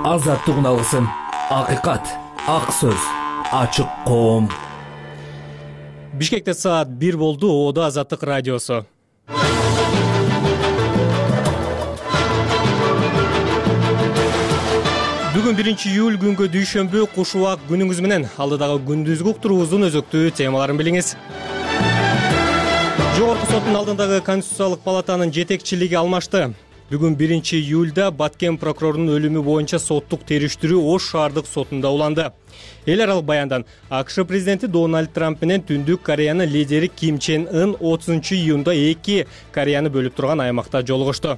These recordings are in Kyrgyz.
Азаттык алгысым, акыйкат, ак сөз, ачык коом. Бишкекте саат 1 болду. Оодо Азаттык радиосу. Бүгүн 1-июль күнгө дүйшөмбү куш убак күнүңүз менен. Алдыдагы күндүзгү уктуруубуздун өзөктүү темаларын билиңиз. Жогорку соттун алдындагы Конституциялык палатанын жетекчилиги алмашты. Бүгүн 1-июлда Баткен прокурорунун өлүмү боюнча соттук териштирүү Ош шаардык сотунда уланды. Эл аралык баяндан АКШ президенти Дональд Трамп менен Түндүк Кореянын лидери Ким Чен Ын 30-июнда эки Кореяны бөлүп турган аймакта жолугушту.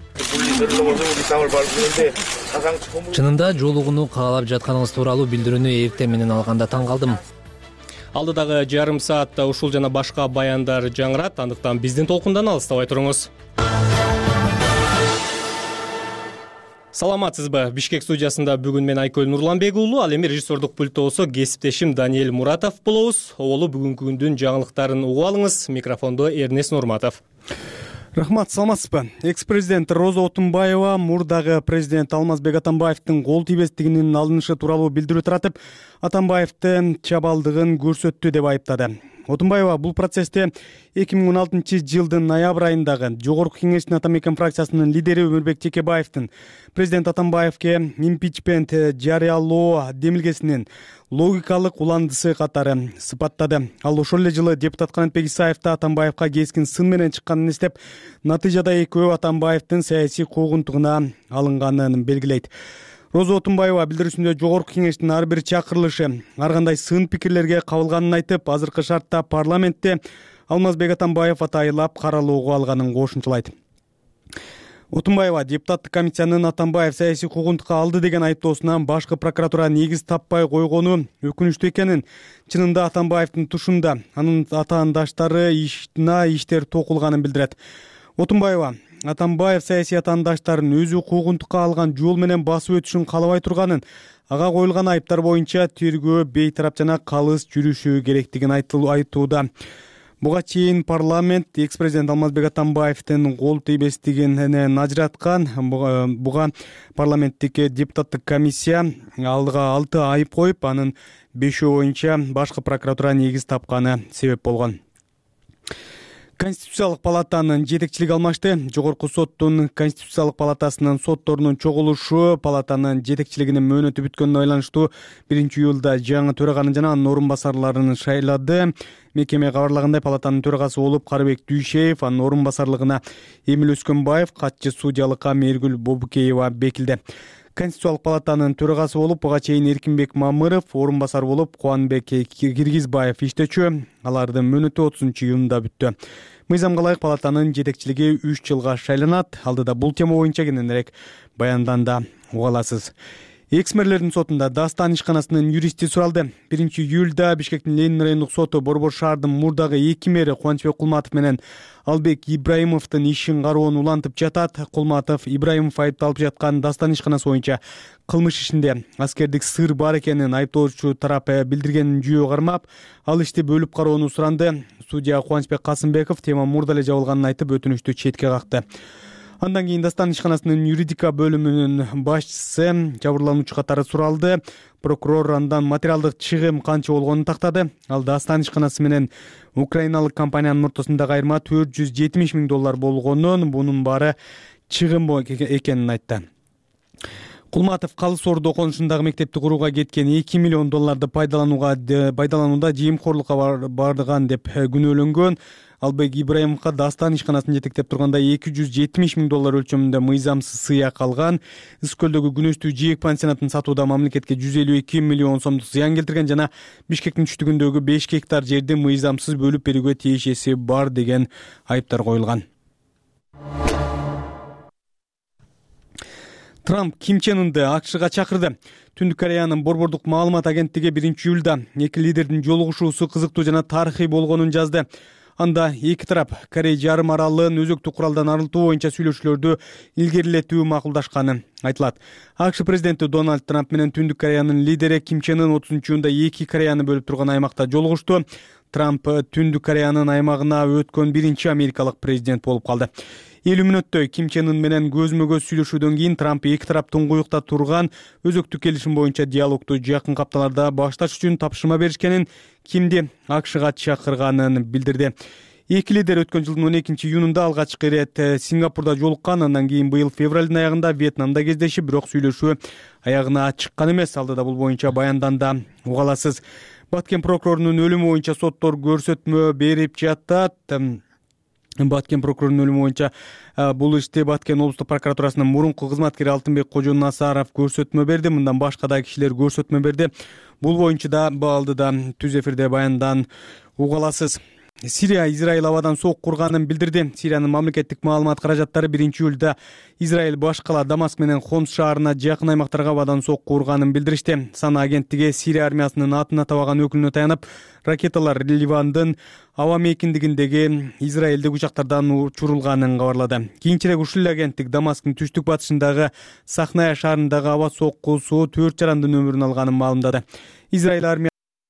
Чынында жолугууну каалап жатканыңыз тууралуу билдирүүнү эртең менен алганда таң калдым. Алдыдагы жарым саатта ушул жана башка баяндар жаңырат, андыктан биздин толкундан алыстабай туруңуз. Саламатсызбы? Бишкек студиясында бүгүн мен Айкөл Нурланбек уулу, ал эми режиссердук пультта болсо кесиптешим Даниэль Муратов болобуз. Оболу бүгүнкү күндүн жаңылыктарын угуп алыңыз. Микрофондо Эрнест Нурматов. Рахмат, саламатсызбы? Экс-президент Роза Отунбаева мурдагы президент Алмазбек Атамбаевдин кол тийбестигинин алынышы тууралуу билдирүү таратып, Атамбаевдин чабалдыгын көрсөттү деп айыптады. Отунбаева бул процессте 2016-жылдын ноябрь айындагы Жогорку кеңештин Ата Мекен фракциясынын лидери Өмүрбек Текебаевдин президент Атамбаевге импичмент жарыялоо демилгесинин логикалык уландысы катары сыпаттады. Ал ошол эле жылы депутат Канатбек Исаевди Атамбаевга кескин сын менен чыкканын эстеп, натыйжада экөө Атамбаевдин саясий куугунтугуна алынганын белгилейт. Роза Отунбаева билдирүүсүндө Жогорку кеңештин ар бир чакырылышы ар кандай сын пикирлерге кабылганын айтып, азыркы шартта парламентте Алмазбек Атамбаев атайылап каралууга алганын кошумчалайт. Отунбаева депутаттык комиссиянын Атамбаев саясий куугунтукка алды деген айыптоосунан башкы прокуратура негиз таппай койгону өкүнүчтүү экенин, чынында Атамбаевдин тушунда анын атаандаштары иштер токулганын билдирет. Отунбаева Атамбаев саясий атаандаштарын өзү куугунтукка алган жол менен басып өтүшүн каалабай турганын, ага коюлган айыптар боюнча тергөө бейтарап жана калыс жүрүшү керектигин айтууда. Буга чейин парламент экс-президент Алмазбек Атамбаевдин кол тийбестигин ажыраткан. Буга парламенттик депутаттык комиссия алдыга 6 айып коюп, анын 5 боюнча башкы прокуратура негиз тапканы себеп болгон. Конституциялык палатанын жетекчилиги алмашты. Жогорку соттун Конституциялык палатасынын сотторунун чогулушу палатанын жетекчилигинин мөөнөтү бүткөнүнө байланыштуу 1-июлда жаңы төраганы жана анын орун басарларын шайлады. Мекеме кабарлагандай, палатанын төрагасы болуп Карыбек Дүйшеев, анын орун басарлыгына Эмил Өскөнбаев, катчы судьялыкка Мээргүл Бобукеева бекилди. Конституциялык палатанын төрагасы болуп буга чейин Эркинбек Мамыров, орун басар болуп Кубанбек Киргизбаев иштечү. Алардын мөөнөтү 30-июнда бүттү. Мыйзамга ылайык палатанын жетекчилиги 3 жылга шайланат. Алдыда бул тема боюнча кененирээк баянданда уга аласыз. Экс-мэрлердин сотунда Дастан ишканасынын юристи суралды. 1-июлда Бишкектин Ленин райондук соту Борбор шаардын мурдагы эки мэри Кубанычбек Кулматов менен Албек Ибраимовдун ишин кароонун улантып жатат. Кулматов Ибраимов айыпталып жаткан Дастан ишканасы боюнча кылмыш ишинде аскердик сыр бар экенин айыптоочу тарап билдиргенин жүйө кармап, ал ишти бөлүп кароону суранды. Судья Кубанычбек Касымбеков тема мурда эле жабылганын айтып, өтүнүштү четке какты. Андан кийин Дастан ишканасынын юридика бөлүмүнүн башчысы жабырлануучу катары суралды. Прокурор андан материалдык чыгым канча болгонун тактады. Ал Дастан ишканасы менен украиналык компаниянын ортосундагы айырма $470 000 болгонун, бунун баары чыгым экенин айтты. Кулматов калыс орду оконушундагы мектепти курууга кеткен $2 миллион пайдаланууда жемкорлукка бардыган деп күнөөлөнгөн. Албек Ибраимовго Дастан ишканасын жетектеп турганда $270 000 өлчөмүндө мыйзамсыз сыяк алган. Ысык-Көлдөгү Күнөстүү жээк пансионатын сатууда мамлекетке $152 миллион сомдук зыян келтирген жана Бишкектин түштүгүндөгү 5 гектар жерди мыйзамсыз бөлүп берүүгө тиешеси бар деген айыптар коюлган. Трамп Ким Чен Ынды АКШга чакырды. Түндүк Кореянын борбордук маалымат агенттиги 1-июлда эки лидердин жолугушуусу кызыктуу жана тарыхый болгонун жазды. Анда эки тарап Корей жарым аралын өзөктүк куралдан арылтуу боюнча сүйлөшүүлөрдү илгерилетүү макулдашканы айтылат. АКШ президенти Дональд Трамп менен Түндүк Кореянын лидери Ким Чен Ын 30-июнда эки Кореяны бөлүп турган аймакта жолугушту. Трамп Түндүк Кореянын аймагына өткөн биринчи америкалык президент болуп калды. 50 мүнөттөй Ким Чен Ын менен көзмө көз сүйлөшүүдөн кийин Трамп эки тарап туңгуюкта турган өзөктүк келишим боюнча диалогду жакын апталарда башташ үчүн тапшырма беришкенин, Кимди АКШга чакырганын билдирди. Эки лидер өткөн жылдын 12-июнунда алгачкы ирет Сингапурда жолуккан, андан кийин быйыл февралдын аягында Вьетнамда кездешип, бирок сүйлөшүү аягына чыккан эмес. Алдыда бул боюнча баянданда уга аласыз. Баткен прокурорунун өлүмү боюнча соттор көрсөтмө берип жатат. Баткен прокурорунун өлүмү боюнча бул ишти Баткен облустук прокуратурасынын мурунку кызматкери Алтынбек Кожонасаров көрсөтмө берди. Мындан башка да кишилер көрсөтмө берди. Бул боюнча да алдыда түз эфирде баяндан уга аласыз. Сирия Израиль абадан сок курганын билдирди. Сириянын мамлекеттик маалымат каражаттары 1-июлда Израиль баш кала Дамаск менен Хомс шаарына жакын аймактарга абадан сок курганын билдиришти. Сана агенттиги Сирия армиясынын атын атабаган өкүлүнө таянып, ракеталар Ливандын аба мейкиндигиндеги израилдик учактардан учурулганын кабарлады. Кийинчерээк ушул агенттик Дамасктын түштүк батышындагы Сахная шаарындагы аба соккусу 4 жарандын өмүрүн алганын маалымдады. Израиль армиясы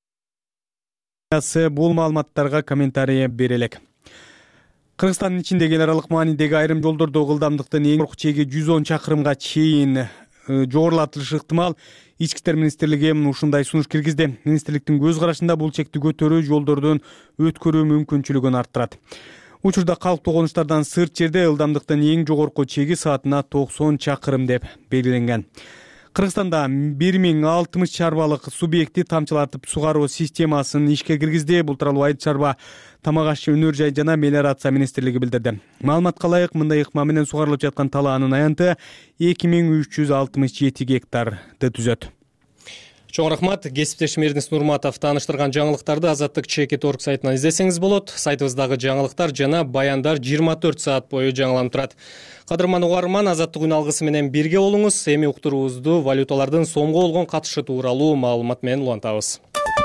бул маалыматтарга комментарий бере элек. Кыргызстандын ичиндеги эл аралык маанидеги айрым жолдордо ылдамдыктын эң жогорку чеги 110 чакырымга чейин жогорулатылышы ыктымал. Ички иштер министрлиги ушундай сунуш киргизди. Министрликтин көз карашында бул чекти көтөрүү жолдордун өткөрүү мүмкүнчүлүгүн арттырат. Учурда калктуу конуштардан сырт жерде ылдамдыктын эң жогорку чеги саатына 90 чакырым деп белгиленген. Кыргызстанда 1060 чарбалык субъекти тамчылатып сугаруу системасын ишке киргизди. Бул тууралуу Айыл чарба, тамак аш, өнөр жай жана мелиорация министрлиги билдирди. Маалыматка ылайык, мындай ыкма менен сугарылып жаткан талаанын аянты 2367 гектарды түзөт. Чоң рахмат. Кесиптешим Эрдинс Нурматов тааныштырган жаңылыктарды Азаттык.чекит.орг сайтынан издесеңиз болот. Сайтыбыздагы жаңылыктар жана баяндар 24 саат бою жаңыланып турат. Кадырман угарман, Азаттык үн алгысы менен бирге болуңуз. Эми уктуруубузду валюталардын сомго болгон катышы тууралуу маалымат менен улантабыз.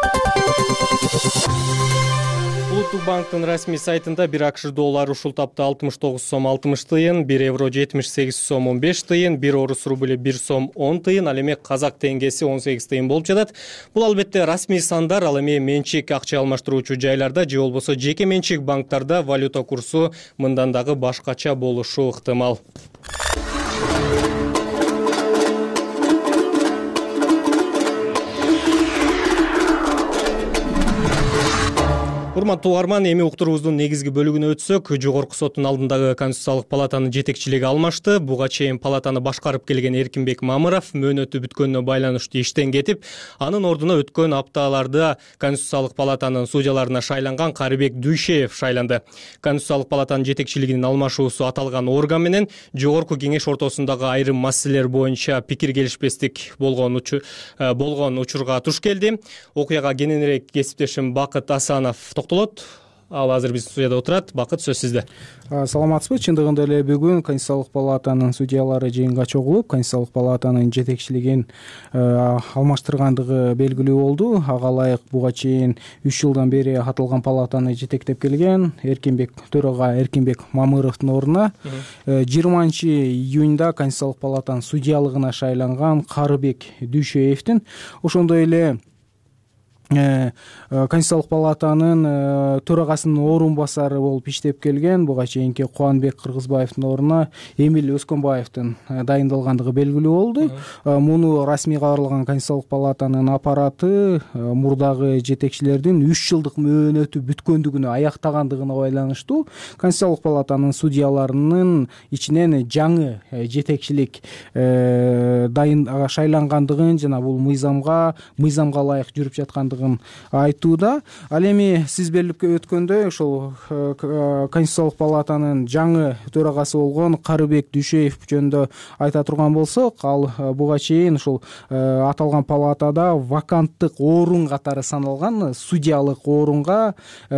Улуттук банктын расмий сайтында 1 АКШ доллары ушул тапта 69 сом 60 тыйын, 1 евро 78 сом 15 тыйын, 1 орус рубль 1 сом 10 тыйын, ал эми казак теңгеси 18 тыйын болуп жатат. Бул албетте расмий сандар, ал эми менчик акча алмаштыруучу жайларда же болбосо жеке менчик банктарда валюта курсу мындан дагы башкача болушу ыктымал. Урматтуу угарман, эми уктуруубуздун негизги бөлүгүнө өтсөк, жогорку соттун алдындагы Конституциялык палатанын жетекчилиги алмашты. Буга чейин палатаны башкарып келген Эркинбек Мамыров мөөнөтү бүткөнүнө байланыштуу иштен кетип, анын ордуна өткөн апталарда Конституциялык палатанын судьяларына шайланган Карыбек Дүйшеев шайланды. Конституциялык палатанын жетекчилигинин алмашуусу аталган орган менен жогорку кеңеш ортосундагы айрым маселелер боюнча пикир келишпестик болгон учурга туш келди. Окуяга кененирээк кесиптешим Бакыт Асанов токтолот. Ал азыр биздин студияда отурат. Бакыт, сөз сизде. Саламатсызбы? Чындыгында эле бүгүн Конституциялык палатанын судьялары жыйынга чогулуп, Конституциялык палатанын жетекчилигин алмаштыргандыгы белгилүү болду. Ага ылайык буга чейин 3 жылдан бери аталган палатаны жетектеп келген төрага Эркинбек Мамыровдун ордуна 20-июнда Конституциялык палатанын судьялыгына шайланган Карыбек Дүйшеевдин, ошондой эле Конституциялык палатанын төрагасынын орун басары болуп иштеп келген буга чейинки Кубанбек Кыргызбаевдин ордуна Эмил Өскөнбаевдин дайындалгандыгы белгилүү болду. Муну расмий кабарлаган Конституциялык палатанын аппараты мурдагы жетекчилердин 3 жылдык мөөнөтү бүткөндүгүнө, аяктагандыгына байланыштуу Конституциялык палатанын судьяларынын ичинен жаңы жетекчилик шайлангандыгын жана бул мыйзамга ылайык жүрүп жаткандыгын айтууда. Ал эми сиз белип өткөндөй, ошол Конституциялык палатанын жаңы төрагасы болгон Карыбек Дүйшеев жөнүндө айта турган болсок, ал буга чейин ушул аталган палатада ваканттык орун катары саналган судьялык орунга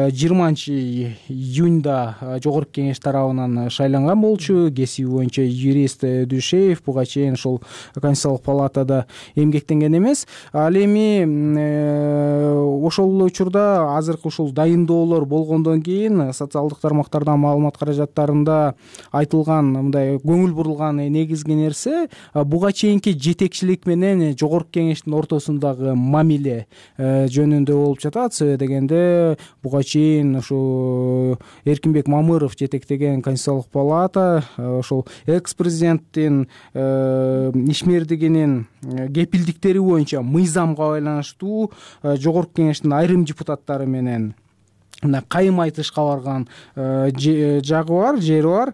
20-июнда жогорку кеңеш тарабынан шайланган болчу. Кесиби боюнча юрист Дүйшеев буга чейин ушул Конституциялык палатада эмгектенген эмес. Ал эми ошол учурда азыркы ушул дайындоолор болгондон кийин социалдык тармактардан маалымат каражаттарында айтылган мындай көңүл бурулган негизги нерсе буга чейинки жетекчилик менен жогорку кеңештин ортосундагы мамиле жөнүндө болуп жатат. Себеби дегенде буга чейин ушу Эркинбек Мамыров жетектеген Конституциялык палата ошол экс президенттин ишмердигинин кепилдиктери боюнча мыйзамга байланыштуу жогорку кеңештин айрым депутаттары менен кайым айтышка барган жери бар.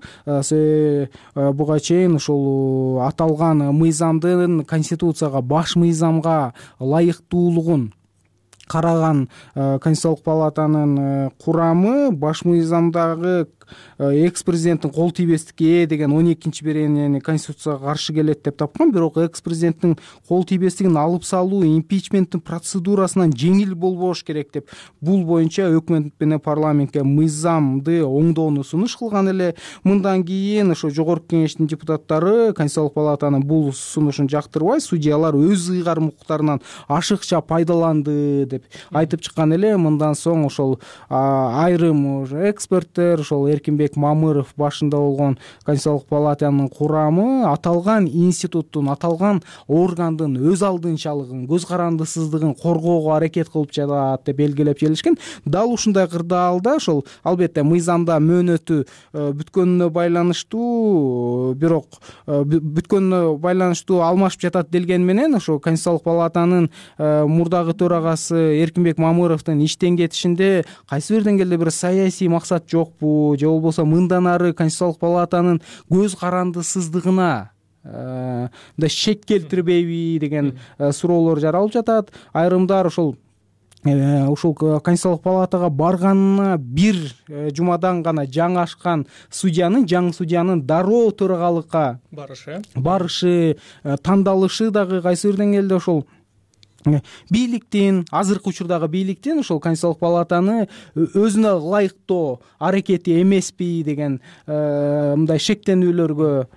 Буга чейин ушул аталган мыйзамдын Конституцияга, баш мыйзамга ылайыктуулугун караган Конституциялык палатанын курамы баш мыйзамдагы экс президенттин кол тийбестикке ээ деген 12-беренени Конституцияга каршы келет деп тапкан. Бирок экс президенттин кол тийбестигин алып салуу импичменттин процедурасынан жеңил болбош керек деп бул боюнча өкмөт менен парламентке мыйзамды оңдоону сунуш кылган эле. Мындан кийин ошо жогорку кеңештин депутаттары Конституциялык палатанын бул сунушун жактырбай, судьялар өз ыйгарым укуктарынан ашыкча пайдаланды деп айтып чыккан эле. Мындан соң ошол айрым эксперттер, ошол Эркинбек Мамыров башында болгон Конституциялык палатанын курамы аталган институттун, аталган органдын өз алдынчалыгын, көз карандысыздыгын коргоого аракет кылып жатат деп белгилеп келишкен. Дал ушундай кырдаалда ошол албетте мыйзамда мөөнөтү бүткөнүнө байланыштуу, бирок бүткөнүнө байланыштуу алмашып жатат делген менен ошо Конституциялык палатанын мурдагы төрагасы Эркинбек Мамыровдун иштен кетишинде кайсы бир деңгээлде бир саясий максат жокпу, же болбосо мындан ары Конституциялык палатанын көз карандысыздыгына мындай шек келтирбейби деген суроолор жаралып жатат. Айрымдар ушул Конституциялык палатага барганына бир жумадан гана жаңы ашкан жаңы судьянын дароо төрагалыкка барышы, тандалышы дагы кайсы бир деңгээлде ошол бийликтин, азыркы учурдагы бийликтин ошол Конституциялык палатаны өзүнө ылайыктоо аракети эмеспи деген мындай шектенүүлөргө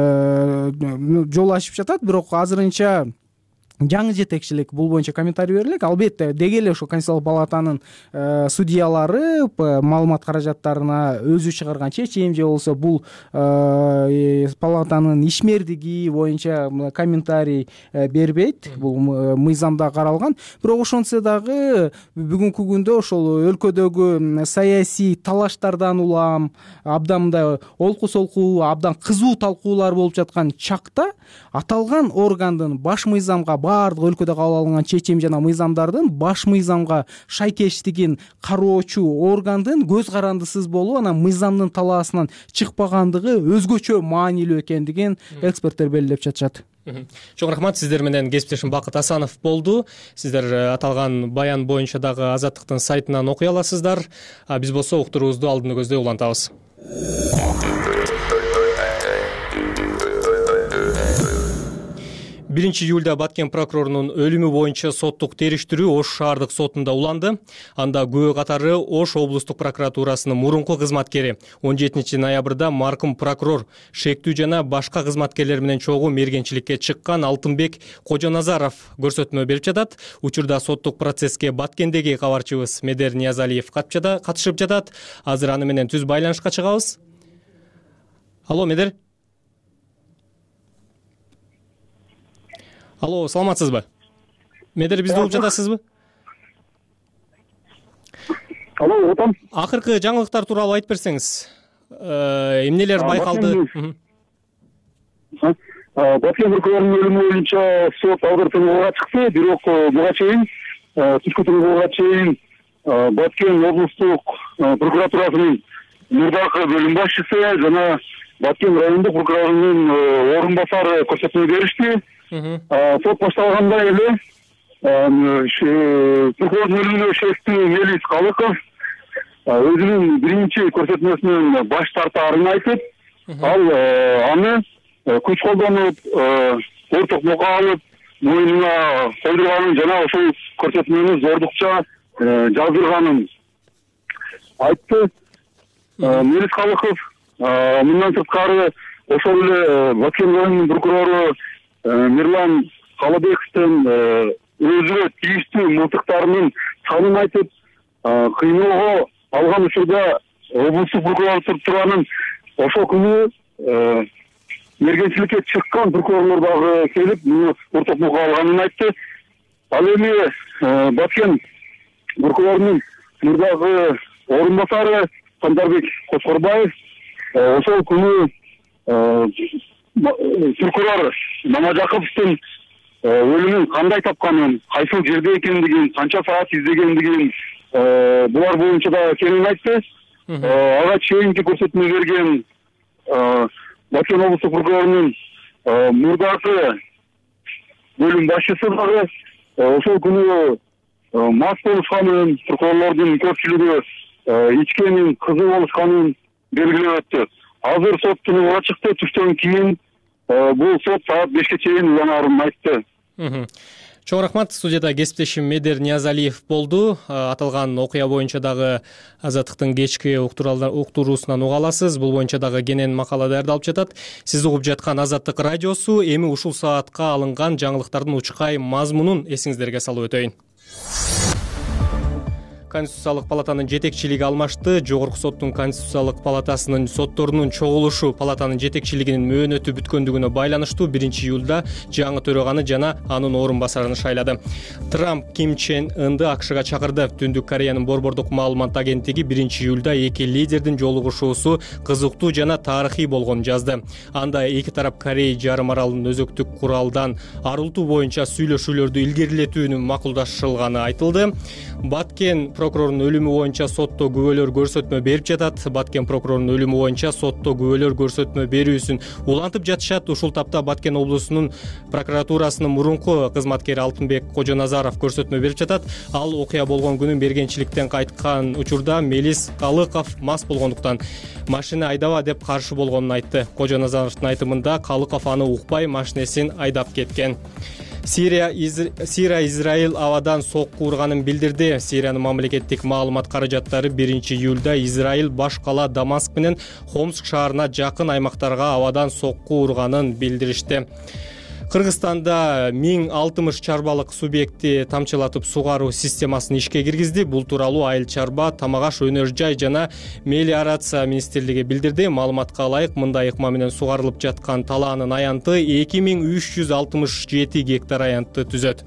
жол ачып жатат. Бирок азырынча жаңы жетекчилик бул боюнча комментарий берилек. Албетте деги эле ошо Конституциялык палатанын судьялары маалымат каражаттарына өзү чыгарган чечим же болбосо бул палатанын ишмердиги боюнча комментарий бербейт. Бул мыйзамда каралган. Бирок ошентсе дагы бүгүнкү күндө ошол өлкөдөгү саясий талаштардан улам абдан мындай олку солку, абдан кызуу талкуулар болуп жаткан чакта аталган органдын баш мыйзамга, баардык өлкөдө кабыл алынган чечим жана мыйзамдардын баш мыйзамга шайкештигин кароочу органдын көз карандысыз болуп, анан мыйзамдын талаасынан чыкпагандыгы өзгөчө маанилүү экендигин эксперттер белгилеп жатышат. Чоң рахмат. Сиздер менен кесиптешим Бакыт Асанов болду. Сиздер аталган баян боюнча дагы Азаттыктын сайтынан окуй аласыздар. Биз болсо уктуруубузду алдыны көздөй улантабыз. 1 июлда Баткен прокурорунун өлүмү боюнча соттук териштирүү Ош шаардык сотунда уланды. Анда күбө катары Ош облустук прокуратурасынын мурунку кызматкери 17 ноябрда маркум прокурор шектүү жана башка кызматкерлер менен чогуу мергенчиликке чыккан Алтынбек Кожоназаров көрсөтмө берип жатат. Учурда соттук процесске Баткендеги кабарчыбыз Медер Ниязалиев катышып жатат. Азыр аны менен түз байланышка чыгабыз. Алло, Медер. Алло, саламатсызбы? Медер, бизди угуп жатасызбы? Алло, отам. Акыркы жаңылыктар тууралуу айтып берсеңиз. Эмнелер байкалды? Баткен прокурорунун өлүмү боюнча сот алдыртууга чыкты, бирок буга чейин түшкү тургууга чейин Баткен облустук прокуратурасынын мурдакы бөлүм башчысы жана Баткен райондук прокурорунун орун-басары көрсөтмө беришти. Сот башталганда эле прокурордун өлүмүнө шектүү Мелис Калыков өзүнүн биринчи көрсөтмөсүнөн баш тартаарын айтып, ал аны күч колдонуп, орток бука алып, мойнуна койдурганын жана ошол көрсөтмөнү зордукча жаздырганын айтты. Мелис Калыков мындан сырткары ошол эле Баткен районунун прокурору Мирлан Калыбековдун өзүнө тийиштүү мылтыктарынын санын айтып, кыйноого алган учурда облустук прокуратуранын ошол күнү мергенчиликке чыккан прокурорлор дагы келип муну ортокмукка алганын айтты. Ал эми Баткен прокурорунун мурдагы орун басары Кандарбек Кошкорбаев ошол күнү прокурор Мамажаковдун өлүмүн кандай тапканын, кайсыл жерде экендигин, канча саат издегендигин булар боюнча да кеңири айтты. Ага чейинки көрсөтмө берген Баткен облустук прокурорунун мурдагы бөлүм башчысы дагы ошол күнү мас болушканын, прокурорлордун көпчүлүгү ичкенин, кызы болушканын белгилеп өттү. Азыр сот тунугуга чыкты. Түштөн кийин бул сот саат 5ке чейин уланарын айтты. Чоң рахмат. Студияда кесиптешим Медер Ниязалиев болду. Аталган окуя боюнча дагы Азаттыктын кечки уктуруусунан уга аласыз. Бул боюнча дагы кенен макала даярдалып жатат. Сиз угуп жаткан Азаттык радиосу. Эми ушул саатка алынган жаңылыктардын учкай мазмунун эсиңиздерге салып өтөйүн. Конституциялык палатанын жетекчилиги алмашты. Жогорку соттун Конституциялык палатасынын сотторунун чогулушу палатанын жетекчилигинин мөөнөтү бүткөндүгүнө байланыштуу 1-июлда жаңы төраганы жана анын орун басарын шайлады. Трамп Ким Чен Ынды АКШга чакырды. Түндүк Кореянын борбордук маалымат агенттиги 1-июлда эки лидердин жолугушуусу кызыктуу жана тарыхый болгонун жазды. Анда эки тарап Корей жарым аралын өзөктүк куралдан арылтуу боюнча сүйлөшүүлөрдү илгерилетүүнү макулдашылганы айтылды. Баткен прокурорунун өлүмү боюнча сотто күбөлөр көрсөтмө берип жатат. Баткен прокурорунун өлүмү боюнча сотто күбөлөр көрсөтмө берүүсүн улантып жатышат. Ушул тапта Баткен облусунун прокуратурасынын мурунку кызматкери Алтынбек Кожоназаров көрсөтмө берип жатат. Ал окуя болгон күнү мергенчиликтен кайткан учурда Мелис Калыков мас болгондуктан машина айдаба деп каршы болгонун айтты. Кожоназаровдун айтымында Калыков аны укпай машинесин айдап кеткен. Сирия Израиль абадан сокку урганын билдирди. Сириянын мамлекеттик маалымат каражаттары 1-июлда Израиль баш кала Дамаск менен Хомск шаарына жакын аймактарга абадан сокку урганын билдиришти. Кыргызстанда 1060 чарбалык субъекти тамчылатып сугаруу системасын ишке киргизди. Бул тууралуу Айыл чарба, Тамак аш, өнөр жай жана мелиорация министрлиги билдирди. Маалыматка ылайык, мындай ыкма менен сугарылып жаткан талаанын аянты 2367 гектар аянтты түзөт.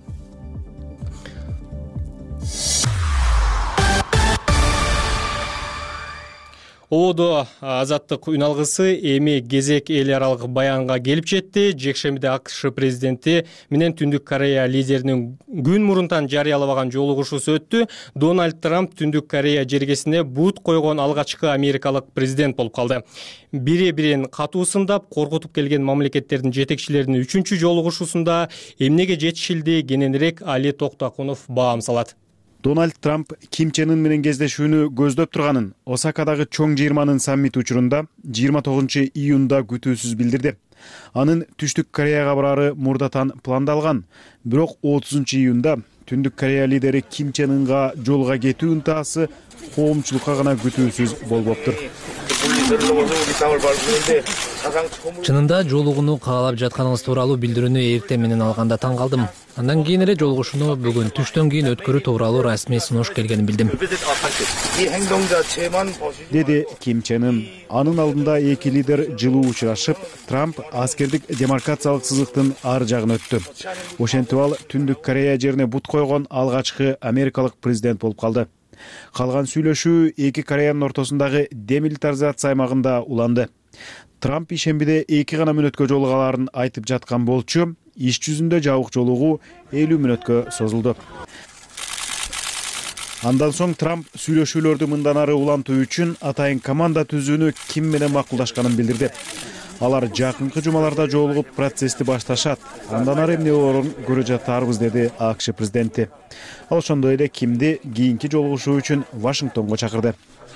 Ободо Азаттык үн алгысы эми кезек эл аралык баянга келип жетти. Жекшембиде АКШ президенти менен Түндүк Корея лидеринин күн мурунтан жарыялабаган жолугушуусу өттү. Дональд Трамп Түндүк Корея жергесине бут койгон алгачкы америкалык президент болуп калды. Бири-бирин катуу сындап, коркутуп келген мамлекеттердин жетекчилеринин 3-чү жолугушуусунда эмнеге жетишилди, кененирээк Али Токтакунов баам салат. Дональд Трамп Ким Чен Ын менен кездешүүнү көздөп турганын Осакадагы чоң 20-нын саммити учурунда 29-июнда күтүүсүз билдирди. Анын Түштүк Кореяга барары мурдатан пландалган. Бирок 30-июнда Түндүк Корея лидери Ким ЧенЫнга жолуга кетүү ынтаасы коомчулукка гана күтүүсүз болбоптур. Чынында жолугууну каалап жатканыңыз тууралуу билдирүүнү эртең менен алганда таң калдым. Андан кийин эле жолугушууну бүгүн түштөн кийин өткөрүү тууралуу расмий сунуш келгенин билдим. Деди Ким Чен Ын. Анын алдында эки лидер жылуу учурашып, Трамп аскердик демаркациялык сызыктын ар жагын өттү. Ошентип ал Түндүк Корея жерине бут койгон алгачкы америкалык президент болуп калды. Калган сүйлөшүү эки Кореянын ортосундагы демилитаризация аймагында уланды. Трамп ишембиде эки гана мүнөткө жолугаларын айтып жаткан болчу, иш жүзүндө жабык жолугуу 50 мүнөткө созулду. Андан соң Трамп сүйлөшүүлөрдү мындан ары улантуу үчүн атайын команда түзүүнү Ким менен макулдашканын билдирди. Алар жакынкы жумаларда жолугуп процессти башташат. Андан ары эмне болорун көрө жатарбыз, деди АКШ президенти. Ал ошондой эле Кимди кийинки жолугушуу үчүн Вашингтонго чакырды.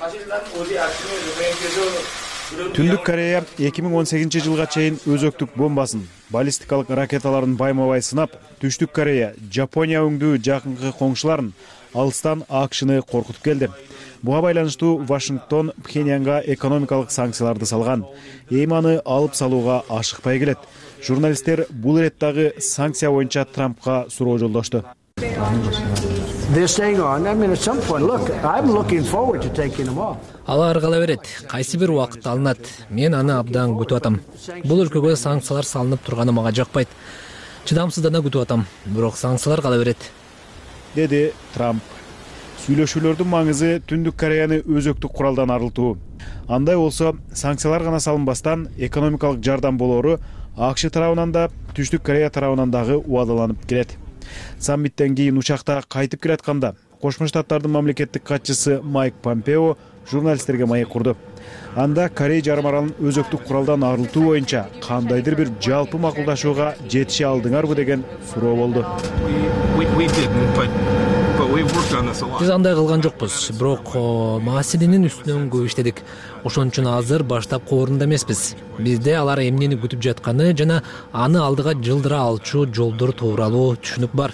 Түндүк Корея 2018 жылга чейин өзөктүк бомбасын, баллистикалык ракеталарын байма-бай сынап, Түштүк Корея, Жапония өңдүү жакынкы коңшуларын алыстан АКШны коркутуп келди. Буга байланыштуу Вашингтон Пхеньянга экономикалык санкцияларды салган. Эми аны алып салууга ашыкпай келет. Журналисттер бул иреттагы санкция боюнча Трампка суроо жолдошту. Алар кала берет, кайсы бир убакыт алынат. Мен аны абдан күтүп атам. Бул өлкөгө санкциялар салынып турганы мага жакпайт. Чыдамсыздана күтүп атам, бирок санкциялар кала берет, деди Трамп. Сүйлөшүүлөрдүн маңызы Түндүк Кореяны өзөктүк куралдан арылтуу. Андай болсо, санкциялар гана салынбастан экономикалык жардам болору АКШ тарабынан да, Түштүк Корея тарабынан дагы убадаланып келет. Саммиттен кийин учакта кайтып келатканда Кошмо Штаттардын мамлекеттик катчысы Майк Помпео журналисттерге маек курду. Анда Корей жарым аралын өзөктүк куралдан арылтуу боюнча кандайдыр бир жалпы макулдашууга жетише алдыңарбы деген суроо болду. Биз андай кылган жокпуз, бирок маселенин үстүнөн көп иштедик. Ошон үчүн азыр баштапкы орунда эмеспиз. Бизде алар эмнени күтүп жатканы жана аны алдыга жылдыра алчу жолдор тууралуу түшүнүк бар.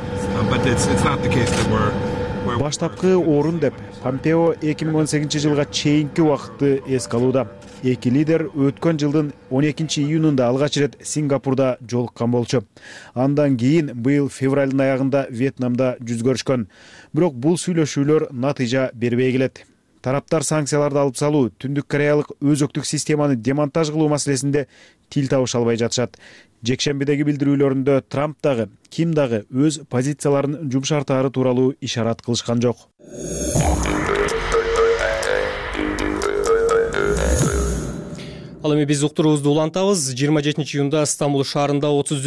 Баштапкы орун деп Помпео 2018 жылга чейинки убакытты эске алууда. Эки лидер өткөн жылдын 12 июнунда алгач ирет Сингапурда жолуккан болчу. Андан кийин быйыл февралдын аягында Вьетнамда жүз көрүшкөн. Бирок бул сүйлөшүүлөр натыйжа бербей келет. Тараптар санкцияларды алып салуу, Түндүк Кореялык өзөктүк системаны демонтаж кылуу маселесинде тил табыша албай жатышат. Жекшембидеги билдирүүлөрүндө Трамп дагы, Ким дагы өз позицияларын жумшартаары тууралуу ишарат кылышкан жок. Ал эми биз уктуруубузду улантабыз. 27 июнда Стамбул шаарында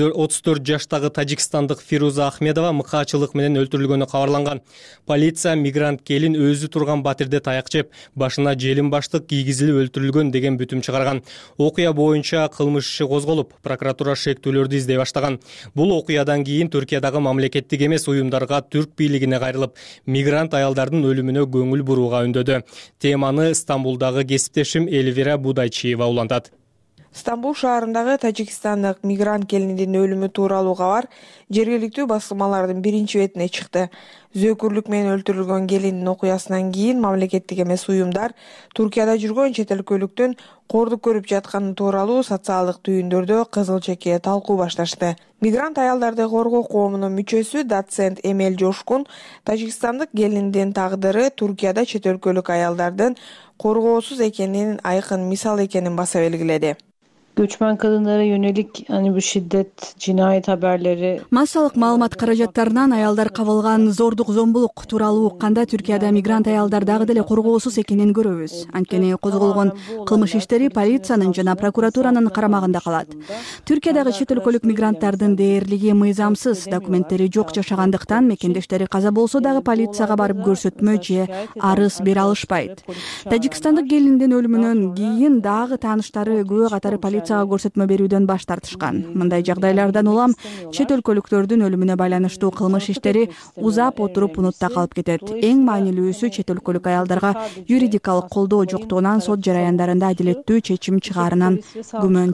34 жаштагы тажикстандык Фируза Ахмедова мыкаачылык менен өлтүрүлгөнү кабарланган. Полиция мигрант келин өзү турган батирде таяк жеп, башына желим баштык кийгизилип өлтүрүлгөн деген бүтүм чыгарган. Окуя боюнча кылмыш иши козголуп, прокуратура шектүүлөрдү издей баштаган. Бул окуядан кийин Түркиядагы мамлекеттик эмес уюмдарга түрк бийлигине кайрылып, мигрант аялдардын өлүмүнө көңүл бурууга үндөдү. Теманы Стамбулдагы кесиптешим Эльвира Будайчиева улантат. Стамбул шаарындагы тажикстандык мигрант келиндин өлүмү тууралуу кабар жергиликтүү басылмалардын биринчи бетине чыкты. Зөөкүрлүк менен өлтүрүлгөн келиндин окуясынан кийин мамлекеттик эмес уюмдар Туркияда жүргөн чет өлкөлүктүн кордук көрүп жатканы тууралуу социалдык түйүндөрдө кызыл чекке талкуу башташты. Мигрант аялдарды коргоо коомунун мүчөсү доцент Эмел Жошкун тажикстандык келиндин тагдыры Туркияда чет өлкөлүк аялдардын коргоосуз экенинин айкын мисал экенин баса белгиледи. Göçmen kadınlara yönelik bu şiddet, cinayet haberleri. Массалык маалымат каражаттарынан аялдар кабылган зордук зомбулук тууралуу укканда Түркияда мигрант аялдар дагы деле коргоосуз экенин көрөбүз. Анткени козголгон кылмыш иштери полициянын жана прокуратуранын карамагында калат. Түркиядагы чет өлкөлүк мигранттардын дээрлиги мыйзамсыз, документтери жок жашагандыктан мекендештери каза болсо дагы полицияга барып көрсөтмө же арыз бере алышпайт. Тажикстандык келиндин өлүмүнөн кийин дагы тааныштары күбө катары полицияга көрсөтмө берүүдөн баш тартышкан. Мындай жагдайлардан улам чет өлкөлүктөрдүн өлүмүнө байланыштуу кылмыш иштери узап отуруп унутта калып кетет. Эң маанилүүсү чет өлкөлүк аялдарга юридикалык колдоо жоктугунан сот жараяндарында адилеттүү чечим чыгаарынан күмөн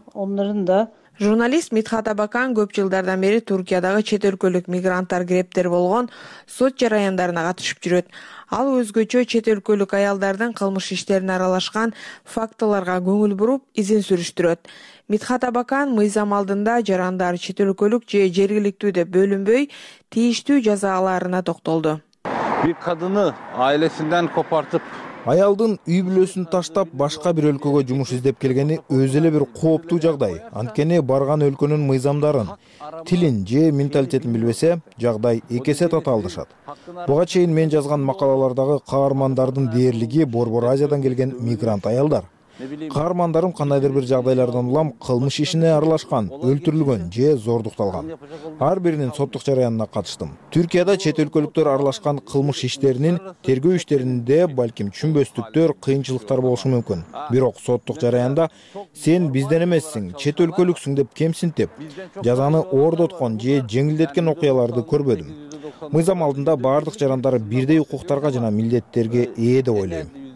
чоң. Журналист Митхат Абакан көп жылдардан бери Туркиядагы чет өлкөлүк мигранттар грептер болгон сот жараяндарына катышып жүрөт. Ал өзгөчө чет өлкөлүк аялдардын кылмыш иштерине аралашкан фактыларга көңүл буруп, изин сүрүштүрөт. Митхат Абакан мыйзам алдында жарандар чет өлкөлүк же жергиликтүү деп бөлүнбөй, тийиштүү жаза аларына токтолду. Bir kadını ailesinden kopartıp Аялдын үй бүлөсүн таштап башка бир өлкөгө жумуш издеп келгени өзү эле бир кооптуу жагдай. Анткени барган өлкөнүн мыйзамдарын, тилин же менталитетин билбесе, жагдай эки эсе татаалдашат. Буга чейин мен жазган макалалардагы каармандардын дээрлиги Борбор Азиядан келген мигрант аялдар. Каармандарым кандайдыр бир жагдайлардан улам кылмыш ишине аралашкан, өлтүрүлгөн же зордукталган. Ар биринин соттук жараянына катыштым. Түркияда чет өлкөлүктөр аралашкан кылмыш иштеринин тергөө иштеринде балким түшүнбөстүктөр, кыйынчылыктар болушу мүмкүн. Бирок соттук жараянда сен бизден эмессиң, чет өлкөлүксүң деп кемсинтип, жазаны ордоткон же жеңилдеткен окуяларды көрбөдүм. Мыйзам алдында бардык жарандар бирдей укуктарга жана милдеттерге ээ деп ойлойм.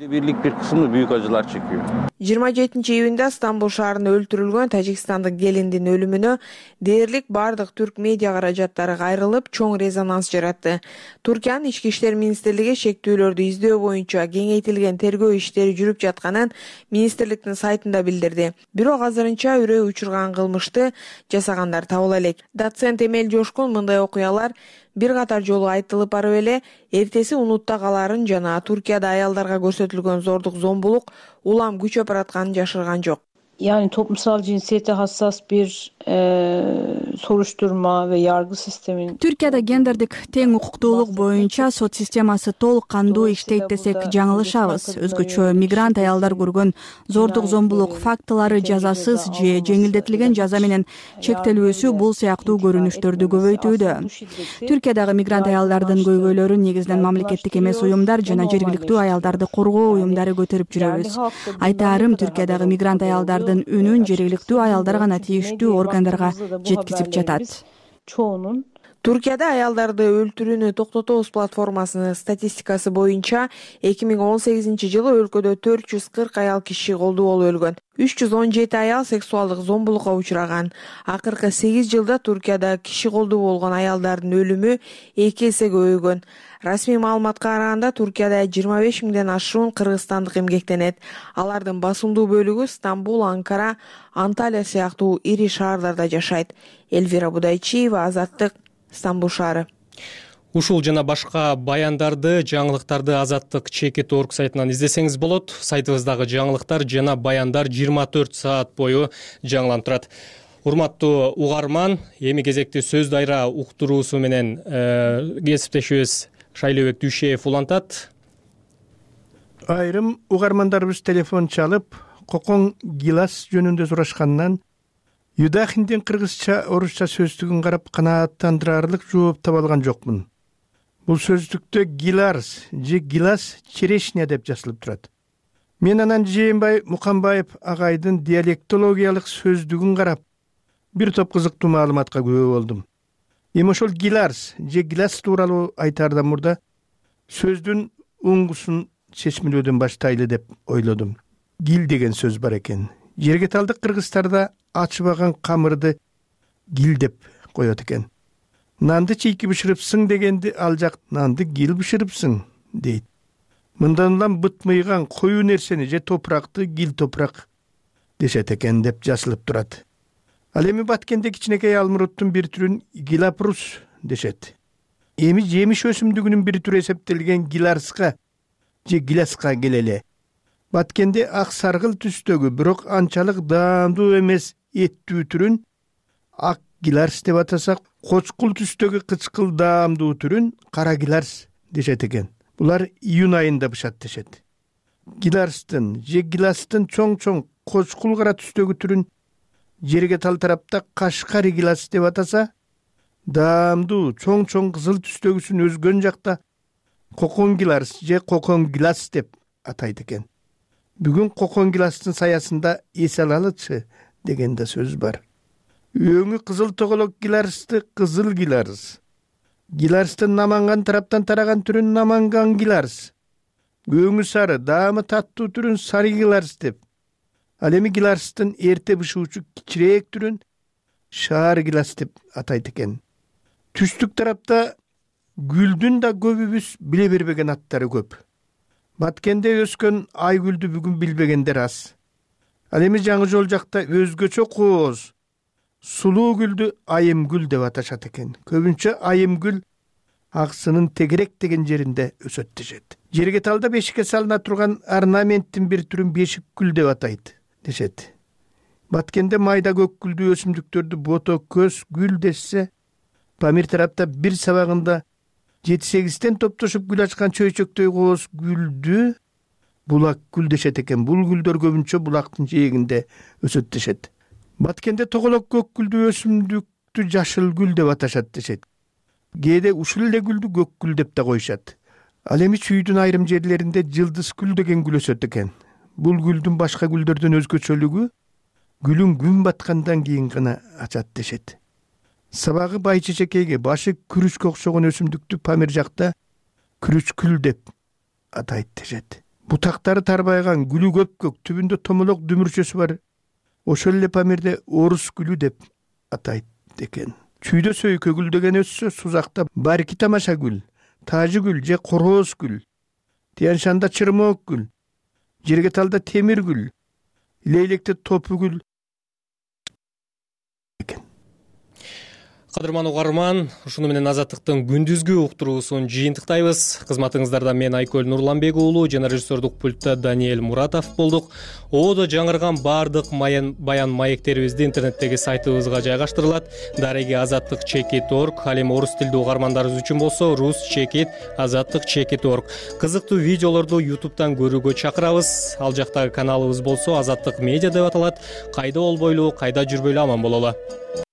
Birlik bir kısmı büyük acılar çekiyor. 27 июнда Стамбул шаарында өлтүрүлгөн тажикстандык келиндин өлүмүнө дээрлик бардык түрк медиа каражаттары кайрылып, чоң резонанс жаратты. Туркиянын ички иштер министрлиги шектүүлөрдү издөө боюнча кеңейтилген тергөө иштери жүрүп жатканын министрликтин сайтында билдирди. Бирок азырынча үрөө учурган кылмышты жасагандар табыла элек. Доцент Эмел Жошкун мындай окуялар бир катар жолу айтылып барып эле эртеси унутта каларын жана Туркияда аялдарга көрсөтүлгөн зордук зомбулук улам күчөп баратканын жашырган жок. Yani toplumsal cinsiyete hassas bir soruşturma ve yargı sistemi. Türkiye'de genderdик тең укуктуулук боюнча сот системасы толук кандуу иштейт десек жаңылышабыз. Өзгөчө мигрант аялдар көргөн зордук зомбулук фактылары жазасыз же жеңилдетилген жаза менен чектелүүсү бул сыяктуу көрүнүштөрдү көбөйтүүдө. Түркиядагы мигрант аялдардын көйгөйлөрүн негизинен мамлекеттик эмес уюмдар жана жергиликтүү аялдарды коргоо уюмдары көтөрүп жүрөбүз. Айтаарым, Түркиядагы мигрант аялдар үнүн жергиликтүү аялдар гана тийиштүү органдарга жеткизип жатат. Туркияда аялдарды өлтүрүүнү токтотобуз платформасынын статистикасы боюнча 2018-жылы өлкөдө 440 аял киши колдуу болуп өлгөн. 317 аял сексуалдык зомбулукка учураган. Акыркы 8 жылда Туркияда киши колдуу болгон аялдардын өлүмү 2 эсе көбөйгөн. Расмий маалыматка караганда Туркияда 25 миңден ашуун кыргызстандык эмгектенет. Алардын басымдуу бөлүгү Стамбул, Анкара, Анталия сыяктуу ири шаардарда жашайт. Эльвира Будайчиева, Азаттык, Стамбул шаары. Ушул жана башка баяндарды, жаңылыктарды Азаттык.org сайтынан издесеңиз болот. Сайтыбыздагы жаңылыктар жана баяндар 24 саат бою жаңыланып турат. Урматтуу угарман, эми кезекти сөз дайра уктуруусу менен кесиптешибиз Шайлообек Дүйшеев улантат. Айрым угармандарыбыз телефон чалып, Кокон гилас жөнүндө сурашкандан Юдахиндин кыргызча, орусча сөздүгүн карап канааттандырарлык жооп таба алган жокмун. Бул сөздүктө гиларс же гилас черешня деп жазылып турат. Мен анан Жээнбай Муканбаев агайдын диалектологиялык сөздүгүн карап, бир топ кызыктуу маалыматка күбө болдум. Эми ошол гиларс же гилас тууралуу айтаардан мурда сөздүн уңгусун чечмелөөдөн баштайлы деп ойлодум. Гил деген сөз бар экен. Жергеталдык кыргыздарда ачыбаган камырды гил деп коет экен. Нанды чийки бышырыпсың дегенди ал жак нанды гил бышырыпсың дейт. Мындан улам бытмыйган коюу нерсени же топуракты гил топурак дешет экен деп жазылып турат. Ал эми Баткенде кичинекей алмуруттун бир түрүн гилапрус дешет. Эми жемиш өсүмдүгүнүн бир түрү эсептелген гиларска же гиласка келеле. Баткенде ак саргыл түстөгү, бирок анчалык даамдуу эмес эттүү түрүн ак гиларс деп атасак, кочкул түстөгү кычкыл даамдуу түрүн кара гиларс дешет экен. Булар июнь айында бышат дешет. Гиларстын же гиластын чоң-чоң кочкул кара түстөгү түрүн жерге тал тарапта кашкари гилас деп атаса, даамдуу чоң-чоң кызыл түстөгүсүн өзгөн жакта кокон гиларс же кокон гилас деп атайт экен. Бүгүн кокон гиластын саясында эсе алалычы деген да сөз бар. Өңү кызыл тоголок гиларсты кызыл гиларс. Гиларстын наманган тараптан тараган түрүн наманган гиларс. Өңү сары, даамы таттуу түрүн сары гиларс деп. Ал эми гиларстын эрте бышуучу кичирээк түрүн шаар гилас деп атайт экен. Түстүк тарапта гүлдүн да көбүбүз биле бербеген аттары көп. Баткенде өскөн айгүлдү бүгүн билбегендер аз. Ал эми жаңы жол жакта өзгөчө кооз, сулуу гүлдү айымгүл деп аташат экен. Көбүнчө айымгүл аксынын тегерек деген жеринде өсөт дешет. Жерге талда бешикке салына турган орнаменттин бир түрүн бешик гүл деп атайт дешет. Баткенде майда көк гүлдүү өсүмдүктөрдү бото көз гүл дешсе, Памир тарапта бир сабагында 7-8тен топтошуп гүл ачкан чөйчөктөй кооз гүлдү булак гүл дешет экен. Бул гүлдөр көбүнчө булактын жээгинде өсөт дешет. Баткенде тоголок көк гүлдүү өсүмдүктү жашыл гүл деп аташат дешет. Кээде ушул эле гүлдү көк гүл деп да коюшат. Ал эми чүйдүн айрым жерлеринде жылдыз гүл деген гүл өсөт экен. Бул гүлдүн башка гүлдөрдөн өзгөчөлүгү гүлүн күн баткандан кийин гана ачат дешет. Сабагы бай чечекейге, башы күрүчкө окшогон өсүмдүктү Памир жакта күрүчкүл деп атайт дешет. бутактары тарбайган, гүлү көпкөк, түбүндө томолок дүмүрчөсү бар. Ошол эле Памирде орус гүлү деп атайт экен. Чүйдө сөйкө гүл деген өссө, Сузакта барки тамаша гүл, тажы гүл же короз гүл, Тянь-Шанда чырмоок гүл, Жергеталда темир гүл, Лейлекте топу гүл. Кадырман угарман, ушуну менен Азаттыктын күндүзгү уктуруусун жыйынтыктайбыз. Кызматыңыздарда мен Айкөл Нурланбек уулу жана режиссердук пультта Даниэль Муратов болдук. Оодо жаңырган баардык баян маектерибизди интернеттеги сайтыбызга жайгаштырылат. Дареги azattik.org, ал эми орус тилдүү угармандарыбыз үчүн болсо rus.azattik.org. Кызыктуу видеолорду YouTube'дан көрүүгө чакырабыз. Ал жактагы каналыбыз болсо Азаттык медиа деп аталат. Кайда болбойлу, кайда жүрбөйлү аман бололу.